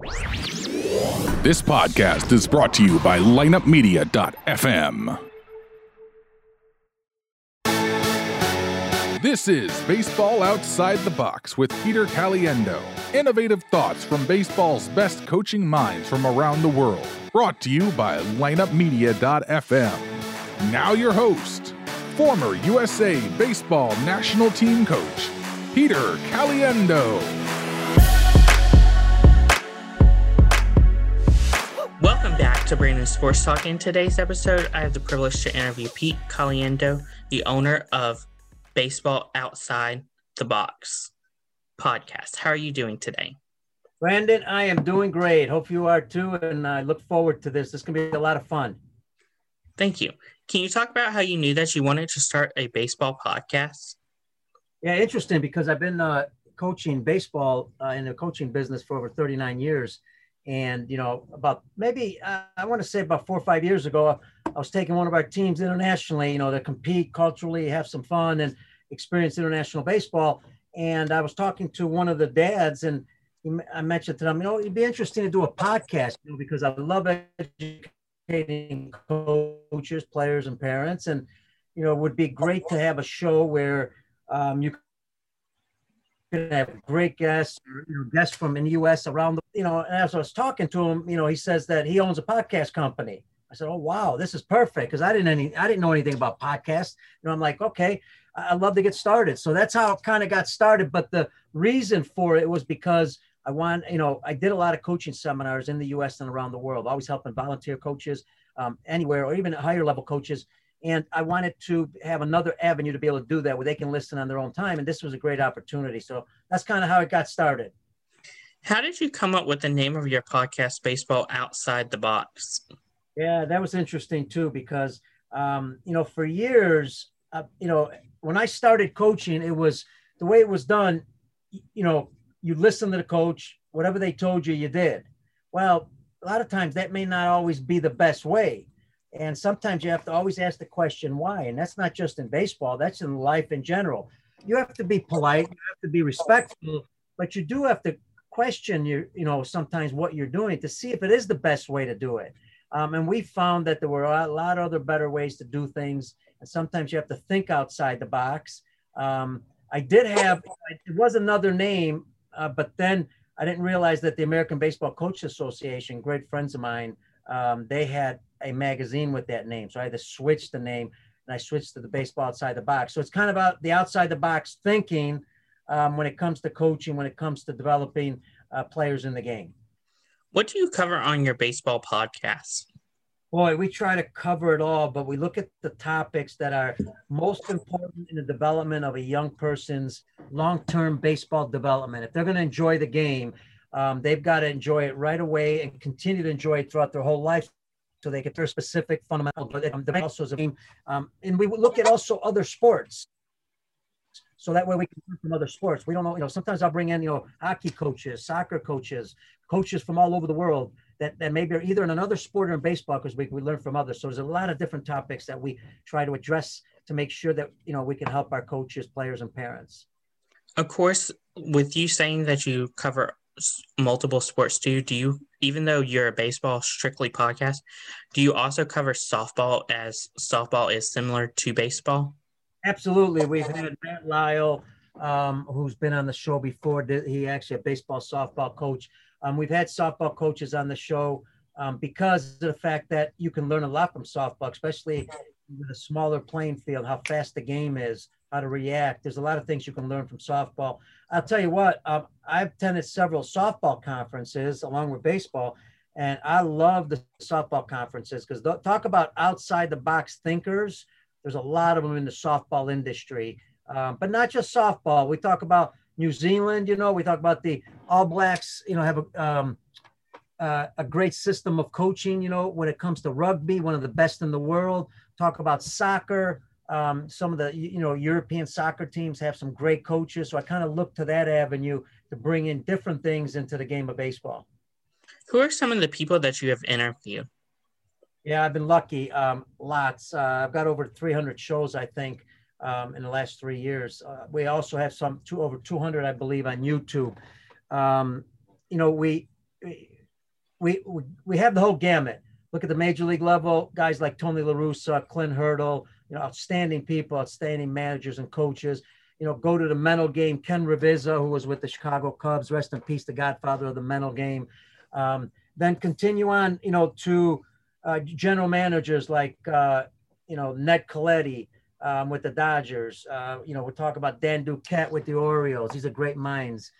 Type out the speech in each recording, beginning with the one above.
This podcast is brought to you by lineupmedia.fm. This is Baseball Outside the Box with Peter Caliendo. Innovative thoughts from baseball's best coaching minds from around the world. Brought to you by lineupmedia.fm. Now your host, former USA Baseball National Team Coach, Peter Caliendo. Welcome back to Brandon Sports Talk. In today's episode, I have the privilege to interview Pete Caliendo, the owner of Baseball Outside the Box podcast. How are you doing today? Brandon, I am doing great. Hope you are too, and I look forward to this. This is going to be a lot of fun. Thank you. Can you talk about how you knew that you wanted to start a baseball podcast? Yeah, interesting, because I've been coaching baseball in the coaching business for over 39 years. And, about maybe, I want to say about 4 or 5 years ago, I was taking one of our teams internationally, to compete culturally, have some fun and experience international baseball. And I was talking to one of the dads, and I mentioned to them, it'd be interesting to do a podcast, because I love educating coaches, players, and parents. And, it would be great to have a show where you could have great guests, guests from in the U.S. around the, and as I was talking to him, he says that he owns a podcast company. I said, oh, wow, this is perfect, because I didn't know anything about podcasts. I'm like, okay, I'd love to get started. So that's how it kind of got started. But the reason for it was because I did a lot of coaching seminars in the U.S. and around the world, always helping volunteer coaches anywhere, or even higher level coaches. And I wanted to have another avenue to be able to do that where they can listen on their own time. And this was a great opportunity. So that's kind of how it got started. How did you come up with the name of your podcast, Baseball Outside the Box? Yeah, that was interesting too, because, for years, when I started coaching, it was the way it was done. You listen to the coach, whatever they told you, you did. Well, a lot of times that may not always be the best way. And sometimes you have to always ask the question, why? And that's not just in baseball, that's in life in general. You have to be polite, you have to be respectful, but you do have to question sometimes what you're doing to see if it is the best way to do it. And we found that there were a lot of other better ways to do things. And sometimes you have to think outside the box. It was another name, but then I didn't realize that the American Baseball Coaches Association, great friends of mine, they had a magazine with that name. So I had to switch the name, and I switched to the Baseball Outside the Box. So it's kind of about the outside the box thinking when it comes to coaching, when it comes to developing players in the game. What do you cover on your baseball podcast? Boy, we try to cover it all, but we look at the topics that are most important in the development of a young person's long-term baseball development. If they're going to enjoy the game, they've got to enjoy it right away and continue to enjoy it throughout their whole life, so they get their specific fundamental, but also as a game. And we look at also other sports. So that way we can learn from other sports. We don't know, sometimes I'll bring in, hockey coaches, soccer coaches, coaches from all over the world that maybe are either in another sport or in baseball, because we learn from others. So there's a lot of different topics that we try to address to make sure that, we can help our coaches, players, and parents. Of course, with you saying that you cover multiple sports too, do you, even though you're a baseball strictly podcast, do you also cover softball, as softball is similar to baseball? Absolutely. We've had Matt Lyle, who's been on the show before. He actually a baseball softball coach. We've had softball coaches on the show because of the fact that you can learn a lot from softball, especially with a smaller playing field, how fast the game is, how to react. There's a lot of things you can learn from softball. I'll tell you what, I've attended several softball conferences along with baseball, and I love the softball conferences because talk about outside the box thinkers. There's a lot of them in the softball industry, but not just softball. We talk about New Zealand, we talk about the All Blacks, have a great system of coaching, when it comes to rugby, one of the best in the world. Talk about soccer. Some of the, European soccer teams have some great coaches. So I kind of look to that avenue to bring in different things into the game of baseball. Who are some of the people that you have interviewed? Yeah, I've been lucky. Lots. I've got over 300 shows, I think, in the last 3 years. We also have over 200, I believe, on YouTube. we have the whole gamut. Look at the major league level, guys like Tony La Russa, Clint Hurdle, outstanding people, outstanding managers and coaches. Go to the mental game, Ken Ravizza, who was with the Chicago Cubs, rest in peace, the godfather of the mental game. Then continue on, to general managers like, Ned Colletti with the Dodgers. We'll talk about Dan Duquette with the Orioles. These are great minds.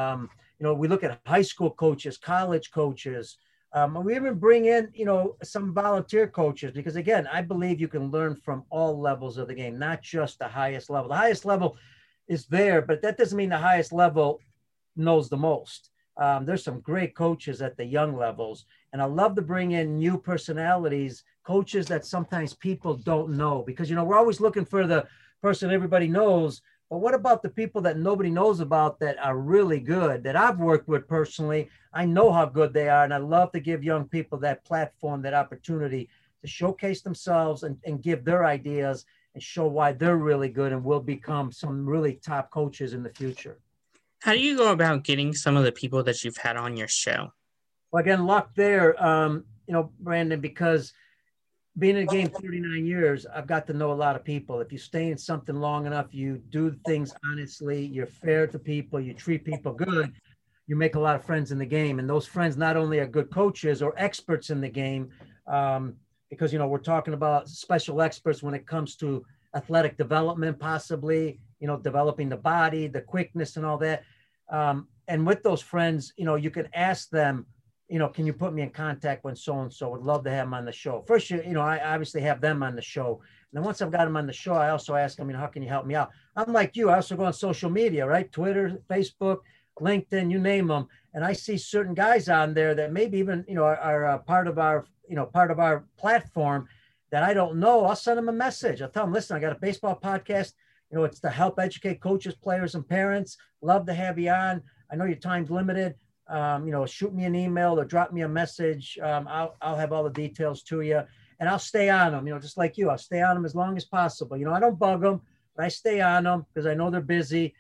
We look at high school coaches, college coaches. We even bring in, some volunteer coaches, because again, I believe you can learn from all levels of the game, not just the highest level. The highest level is there, but that doesn't mean the highest level knows the most. There's some great coaches at the young levels, and I love to bring in new personalities, coaches that sometimes people don't know, because, we're always looking for the person everybody knows. But what about the people that nobody knows about that are really good, that I've worked with personally? I know how good they are, and I love to give young people that platform, that opportunity to showcase themselves and give their ideas and show why they're really good and will become some really top coaches in the future. How do you go about getting some of the people that you've had on your show? Well, again, luck there, Brandon, because being in the game 39 years, I've got to know a lot of people. If you stay in something long enough, you do things honestly, you're fair to people, you treat people good, you make a lot of friends in the game. And those friends not only are good coaches or experts in the game, because, we're talking about special experts when it comes to athletic development, possibly, developing the body, the quickness and all that. And with those friends, you can ask them, can you put me in contact with so-and-so? Would love to have them on the show. First, I obviously have them on the show. And then once I've got them on the show, I also ask them, how can you help me out? I'm like you, I also go on social media, right? Twitter, Facebook, LinkedIn, you name them. And I see certain guys on there that maybe even, are part of our platform that I don't know. I'll send them a message. I'll tell them, listen, I got a baseball podcast. It's to help educate coaches, players, and parents. Love to have you on. I know your time's limited. Shoot me an email or drop me a message. I'll have all the details to you, and I'll stay on them, just like you. I'll stay on them as long as possible. I don't bug them, but I stay on them because I know they're busy.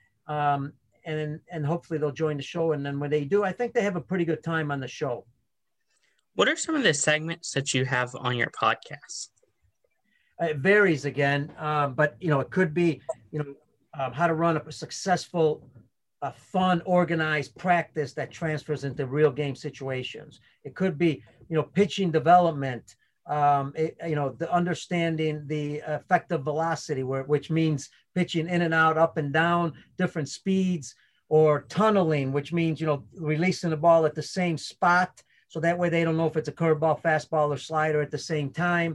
And hopefully they'll join the show. And then when they do, I think they have a pretty good time on the show. What are some of the segments that you have on your podcast? It varies again, but it could be, how to run a successful, fun, organized practice that transfers into real game situations. It could be, pitching development, the understanding the effective velocity, which means pitching in and out, up and down, different speeds, or tunneling, which means, releasing the ball at the same spot. So that way they don't know if it's a curveball, fastball, or slider at the same time.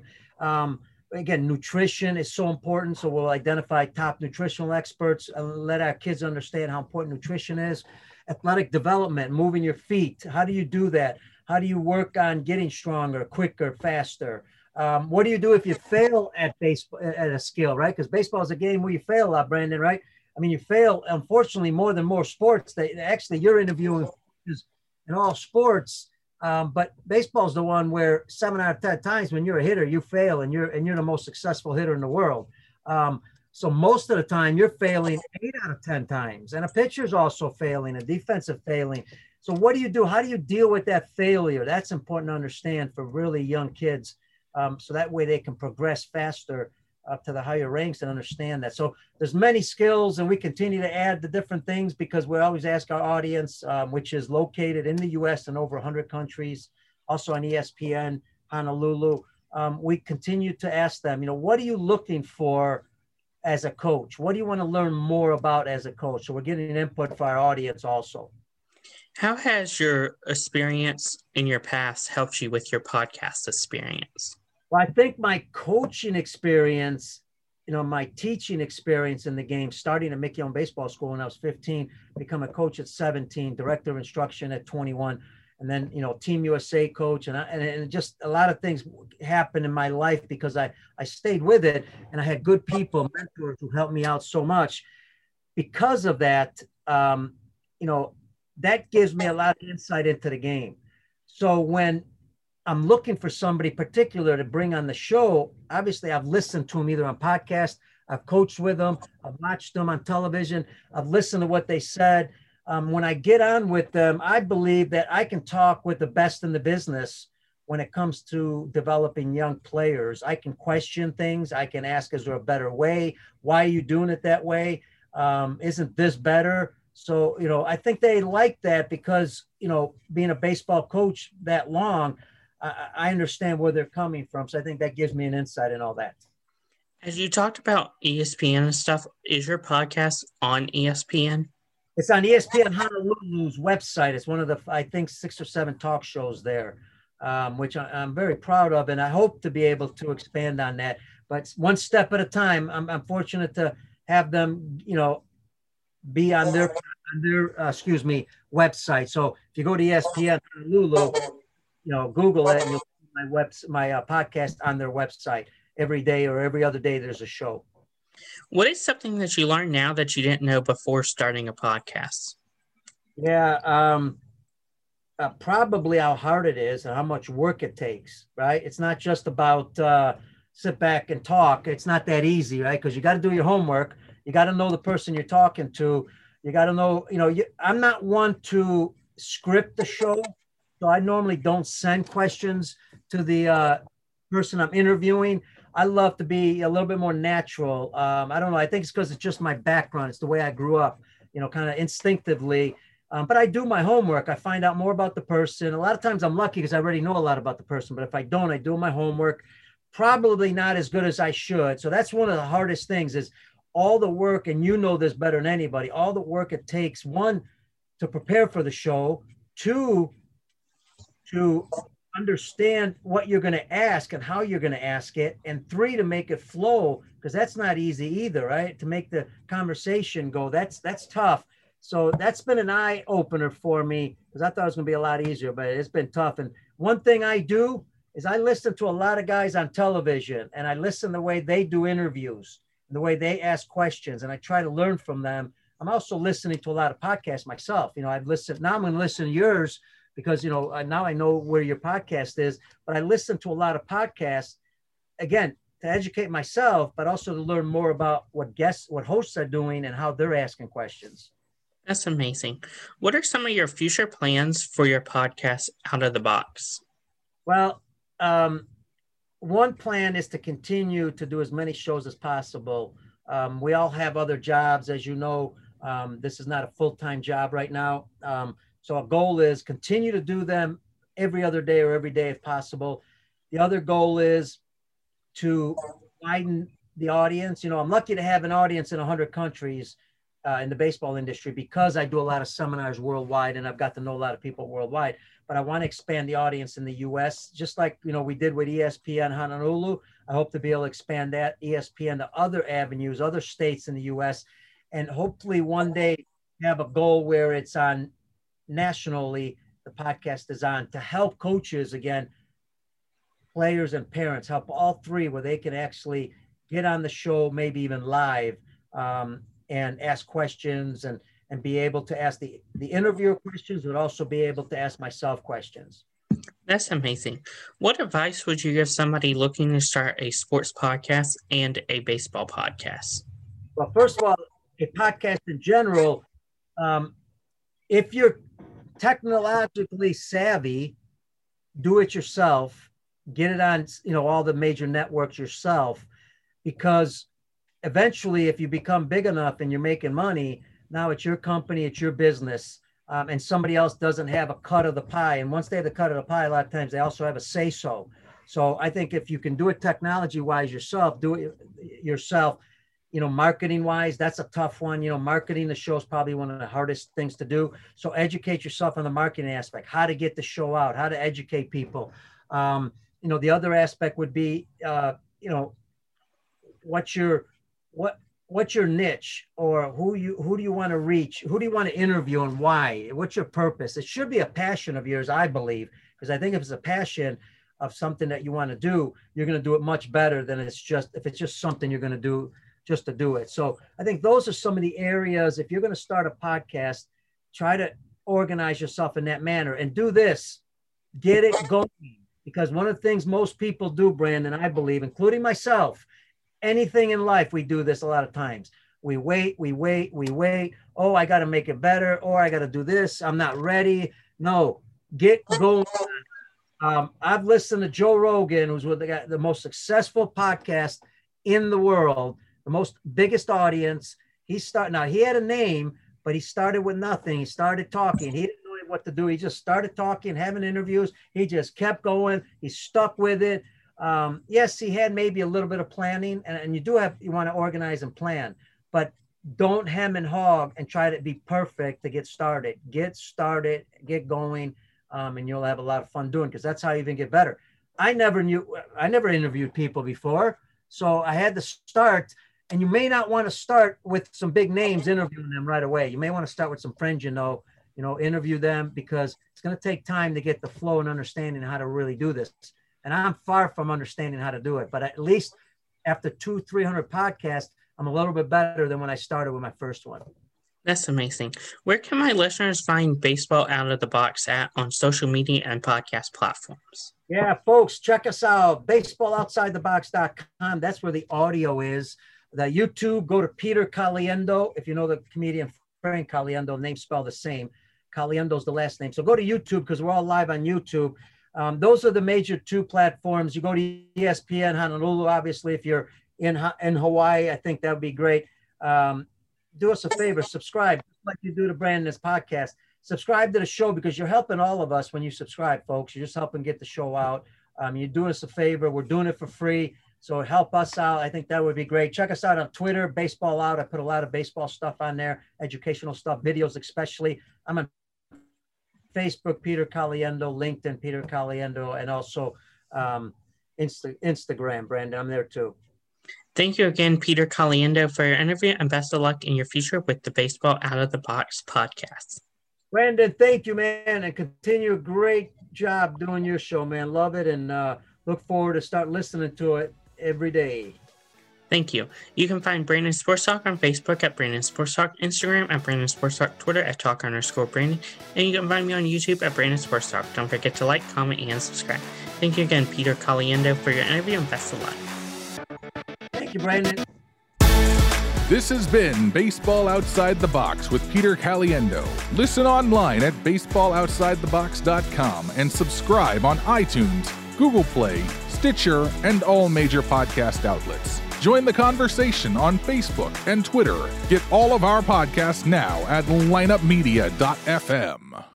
Again, nutrition is so important. So we'll identify top nutritional experts and let our kids understand how important nutrition is. Athletic development, moving your feet. How do you do that? How do you work on getting stronger, quicker, faster? What do you do if you fail at baseball, at a skill, right? Because baseball is a game where you fail a lot, Brandon, right? I mean, you fail, unfortunately, more than more sports. Actually, you're interviewing in all sports. But baseball is the one where 7 out of 10 times when you're a hitter, you fail and you're the most successful hitter in the world. So most of the time you're failing 8 out of 10 times, and a pitcher's also failing, a defensive failing. So what do you do? How do you deal with that failure? That's important to understand for really young kids. So that way they can progress faster up to the higher ranks and understand that. So there's many skills, and we continue to add the different things because we always ask our audience, which is located in the U.S. and over 100 countries, also on ESPN, Honolulu. We continue to ask them, what are you looking for as a coach? What do you want to learn more about as a coach? So we're getting input for our audience also. How has your experience in your past helped you with your podcast experience? Well, I think my coaching experience, my teaching experience in the game, starting at Mickey Young Baseball School when I was 15, become a coach at 17, director of instruction at 21, and then, Team USA coach. And just a lot of things happened in my life because I stayed with it, and I had good people, mentors who helped me out so much. Because of that, that gives me a lot of insight into the game. So when I'm looking for somebody particular to bring on the show, obviously I've listened to them either on podcast, I've coached with them, I've watched them on television, I've listened to what they said. When I get on with them, I believe that I can talk with the best in the business when it comes to developing young players. I can question things. I can ask, is there a better way? Why are you doing it that way? Isn't this better? So, I think they like that because, being a baseball coach that long, I understand where they're coming from. So I think that gives me an insight in all that. As you talked about ESPN and stuff, is your podcast on ESPN? It's on ESPN Honolulu's website. It's one of the, I think, 6 or 7 talk shows there, which I'm very proud of. And I hope to be able to expand on that. But one step at a time. I'm fortunate to have them, be on their website. So if you go to ESPN Honolulu, Google it, and you'll see my podcast on their website. Every day or every other day, there's a show. What is something that you learned now that you didn't know before starting a podcast? Yeah, probably how hard it is and how much work it takes, right? It's not just about sit back and talk. It's not that easy, right? Because you got to do your homework. You got to know the person you're talking to. You got to know, I'm not one to script the show. So I normally don't send questions to the person I'm interviewing. I love to be a little bit more natural. I don't know. I think it's because it's just my background. It's the way I grew up, kind of instinctively. But I do my homework. I find out more about the person. A lot of times I'm lucky because I already know a lot about the person. But if I don't, I do my homework. Probably not as good as I should. So that's one of the hardest things is all the work, and this better than anybody, all the work it takes, 1, to prepare for the show, 2, to understand what you're going to ask and how you're going to ask it, and 3, to make it flow, because that's not easy either, right? To make the conversation go, that's tough. So that's been an eye opener for me, because I thought it was going to be a lot easier, but it's been tough. And one thing I do is I listen to a lot of guys on television, and I listen the way they do interviews and the way they ask questions, and I try to learn from them. I'm also listening to a lot of podcasts myself. I've listened, now I'm going to listen to yours, because, now I know where your podcast is, but I listen to a lot of podcasts, again, to educate myself, but also to learn more about what hosts are doing and how they're asking questions. That's amazing. What are some of your future plans for your podcast, Out of the Box? Well, one plan is to continue to do as many shows as possible. We all have other jobs, as you know. This is not a full-time job right now. So our goal is continue to do them every other day or every day if possible. The other goal is to widen the audience. I'm lucky to have an audience in 100 countries in the baseball industry because I do a lot of seminars worldwide and I've got to know a lot of people worldwide. But I want to expand the audience in the U.S. just like, we did with ESPN Honolulu. I hope to be able to expand that ESPN to other avenues, other states in the U.S. and hopefully one day have a goal where it's on nationally, the podcast is on to help coaches, again, players and parents, help all 3 where they can actually get on the show, maybe even live, and ask questions and be able to ask the interviewer questions, but also be able to ask myself questions. That's amazing. What advice would you give somebody looking to start a sports podcast and a baseball podcast? Well, first of all, a podcast in general, if you're technologically savvy, do it yourself, get it on, all the major networks yourself, because eventually if you become big enough and you're making money, now it's your company, it's your business, and somebody else doesn't have a cut of the pie. And once they have the cut of the pie, a lot of times they also have a say-so. So I think if you can do it technology-wise yourself, do it yourself. Marketing-wise, that's a tough one. Marketing the show is probably one of the hardest things to do. So educate yourself on the marketing aspect, how to get the show out, how to educate people. The other aspect would be, what's your niche, or who do you want to reach? Who do you want to interview and why? What's your purpose? It should be a passion of yours, I believe, because I think if it's a passion of something that you want to do, you're going to do it much better than if it's just something you're going to do just to do it. So I think those are some of the areas. If you're going to start a podcast, try to organize yourself in that manner and do this, get it going. Because one of the things most people do, Brandon, I believe, including myself, anything in life, we do this a lot of times. We wait. Oh, I got to make it better. Or I got to do this. I'm not ready. No, get going. I've listened to Joe Rogan, who's with the most successful podcast in the world, the most biggest audience. He had a name, but he started with nothing. He started talking. He didn't know what to do. He just started talking, having interviews. He just kept going. He stuck with it. Yes, he had maybe a little bit of planning, and you want to organize and plan, but don't hem and hog and try to be perfect to get started. Get started, get going, and you'll have a lot of fun doing, because that's how you even get better. I never interviewed people before, so I had to start. And you may not want to start with some big names interviewing them right away. You may want to start with some friends, interview them, because it's going to take time to get the flow and understanding how to really do this. And I'm far from understanding how to do it, but at least after 200-300 podcasts, I'm a little bit better than when I started with my first one. That's amazing. Where can my listeners find Baseball Out of the Box on social media and podcast platforms? Yeah, folks, check us out, baseballoutsidethebox.com. That's where the audio is. The YouTube, go to Peter Caliendo. If you know the comedian Frank Caliendo, name spelled the same. Caliendo's the last name. So go to YouTube, because we're all live on YouTube. Those are the major two platforms. You go to ESPN Honolulu, obviously. If you're in Hawaii, I think that would be great. Do us a favor, subscribe, like you do to Brandon's podcast. Subscribe to the show, because you're helping all of us when you subscribe, folks. You're just helping get the show out. You're doing us a favor. We're doing it for free. So help us out. I think that would be great. Check us out on Twitter, Baseball Out. I put a lot of baseball stuff on there, educational stuff, videos especially. I'm on Facebook, Peter Caliendo, LinkedIn, Peter Caliendo, and also Instagram, Brandon. I'm there too. Thank you again, Peter Caliendo, for your interview, and best of luck in your future with the Baseball Out of the Box podcast. Brandon, thank you, man, and continue a great job doing your show, man. Love it, and look forward to start listening to it every day. Thank you. You can find Brandon Sports Talk on Facebook at Brandon Sports Talk, Instagram at Brandon Sports Talk, Twitter at Talk_Brandon, and you can find me on YouTube at Brandon Sports Talk. Don't forget to like, comment, and subscribe. Thank you again, Peter Caliendo, for your interview, and best of luck. Thank you, Brandon. This has been Baseball Outside the Box with Peter Caliendo. Listen online at baseballoutsidethebox.com and subscribe on iTunes, Google Play, Stitcher, and all major podcast outlets. Join the conversation on Facebook and Twitter. Get all of our podcasts now at lineupmedia.fm.